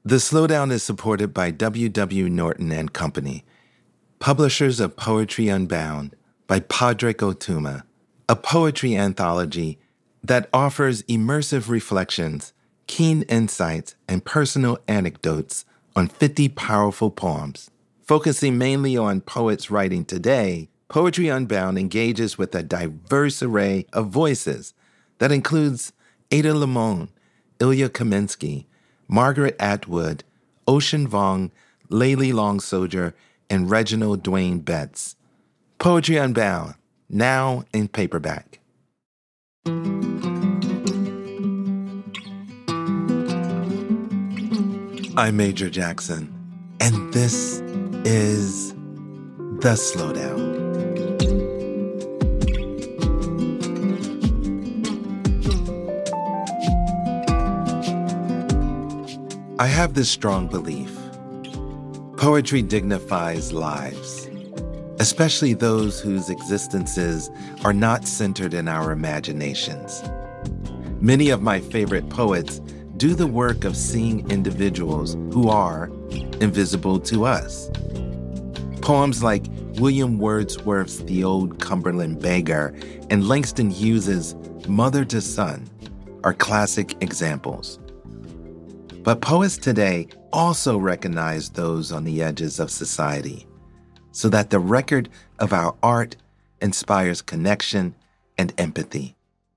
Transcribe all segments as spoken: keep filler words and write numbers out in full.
The Slowdown is supported by W W. Norton and Company, publishers of Poetry Unbound by Padraig Ó Tuama, a poetry anthology that offers immersive reflections, keen insights, and personal anecdotes on fifty powerful poems. Focusing mainly on poets writing today, Poetry Unbound engages with a diverse array of voices that includes Ada Limon, Ilya Kaminsky, Margaret Atwood, Ocean Vuong, Layli Long Soldier, and Reginald Dwayne Betts. Poetry Unbound, now in paperback. I'm Major Jackson, and this is The Slowdown. I have this strong belief. Poetry dignifies lives, especially those whose existences are not centered in our imaginations. Many of my favorite poets do the work of seeing individuals who are invisible to us. Poems like William Wordsworth's The Old Cumberland Beggar and Langston Hughes's Mother to Son are classic examples. But poets today also recognize those on the edges of society, so that the record of our art inspires connection and empathy.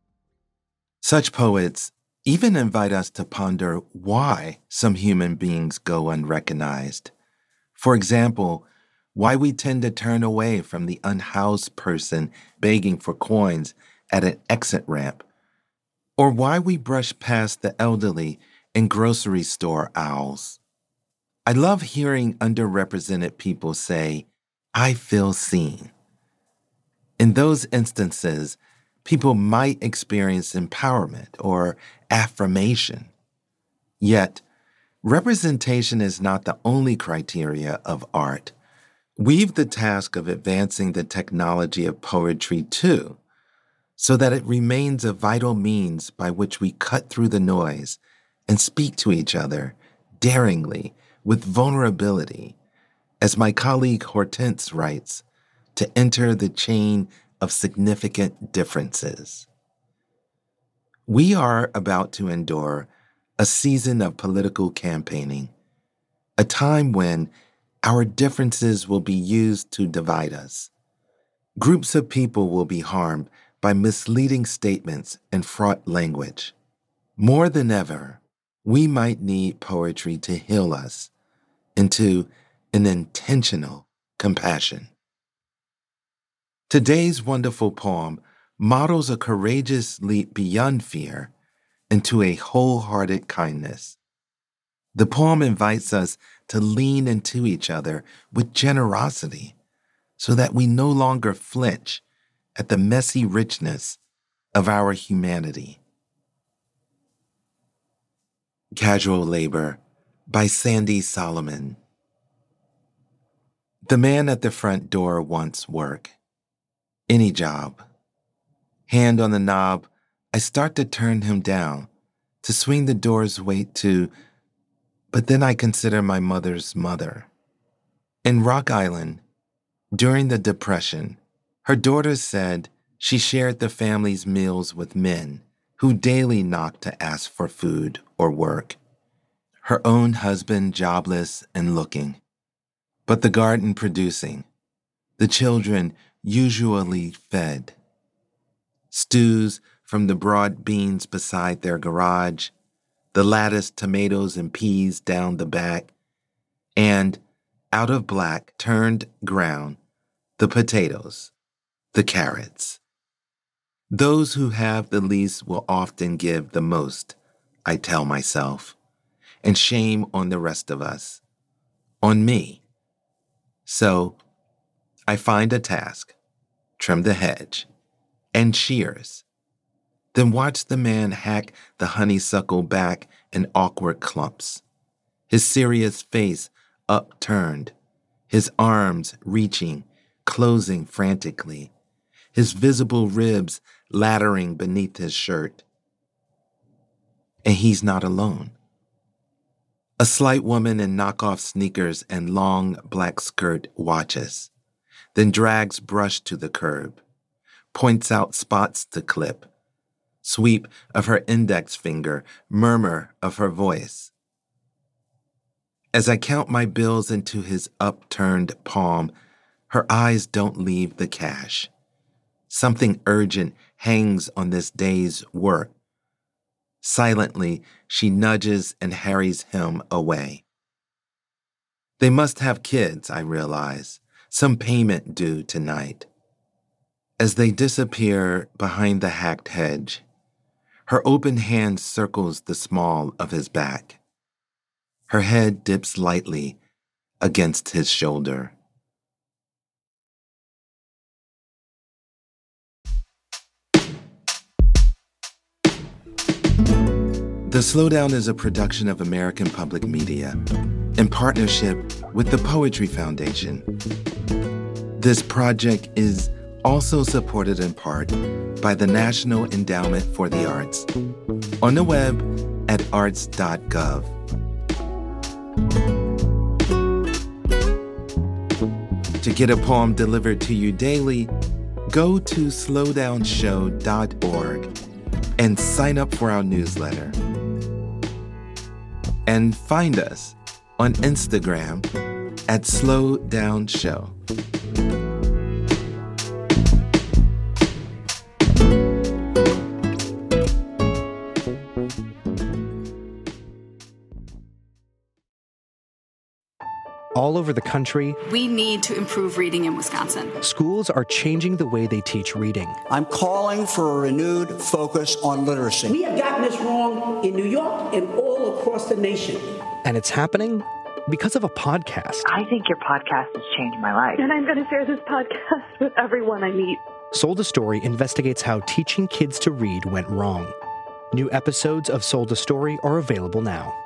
Such poets even invite us to ponder why some human beings go unrecognized. For example, why we tend to turn away from the unhoused person begging for coins at an exit ramp, or why we brush past the elderly in grocery store aisles. I love hearing underrepresented people say, "I feel seen." In those instances, people might experience empowerment or affirmation. Yet, representation is not the only criteria of art. We've the task of advancing the technology of poetry too, so that it remains a vital means by which we cut through the noise and speak to each other daringly with vulnerability, as my colleague Hortense writes, to enter the chain of significant differences. We are about to endure a season of political campaigning, a time when our differences will be used to divide us. Groups of people will be harmed by misleading statements and fraught language. More than ever, we might need poetry to heal us into an intentional compassion. Today's wonderful poem models a courageous leap beyond fear into a wholehearted kindness. The poem invites us to lean into each other with generosity so that we no longer flinch at the messy richness of our humanity. Casual Labor by Sandy Solomon. The man at the front door wants work. Any job. Hand on the knob, I start to turn him down, to swing the door's weight to, but then I consider my mother's mother. In Rock Island, during the Depression, her daughter said she shared the family's meals with men who daily knocked to ask for food or work. Her own husband jobless and looking, but the garden producing, the children usually fed. Stews from the broad beans beside their garage, the latticed tomatoes and peas down the back, and, out of black turned ground, the potatoes, the carrots. Those who have the least will often give the most, I tell myself, and shame on the rest of us, on me. So, I find a task, trim the hedge, and shears, then watch the man hack the honeysuckle back in awkward clumps, his serious face upturned, his arms reaching, closing frantically, his visible ribs laddering beneath his shirt. And he's not alone. A slight woman in knockoff sneakers and long black skirt watches, then drags brush to the curb, points out spots to clip, sweep of her index finger, murmur of her voice. As I count my bills into his upturned palm, her eyes don't leave the cash. Something urgent hangs on this day's work. Silently, she nudges and harries him away. They must have kids, I realize, some payment due tonight. As they disappear behind the hacked hedge, her open hand circles the small of his back. Her head dips lightly against his shoulder. The Slowdown is a production of American Public Media in partnership with the Poetry Foundation. This project is also supported in part by the National Endowment for the Arts on the web at arts dot gov. To get a poem delivered to you daily, go to slowdown show dot org and sign up for our newsletter. And find us on Instagram at slowdownshow. All over the country, we need to improve reading in Wisconsin. Schools are changing the way they teach reading. I'm calling for a renewed focus on literacy. We have gotten this wrong in New York and all across the nation. And it's happening because of a podcast. I think your podcast has changed my life. And I'm going to share this podcast with everyone I meet. Sold a Story investigates how teaching kids to read went wrong. New episodes of Sold a Story are available now.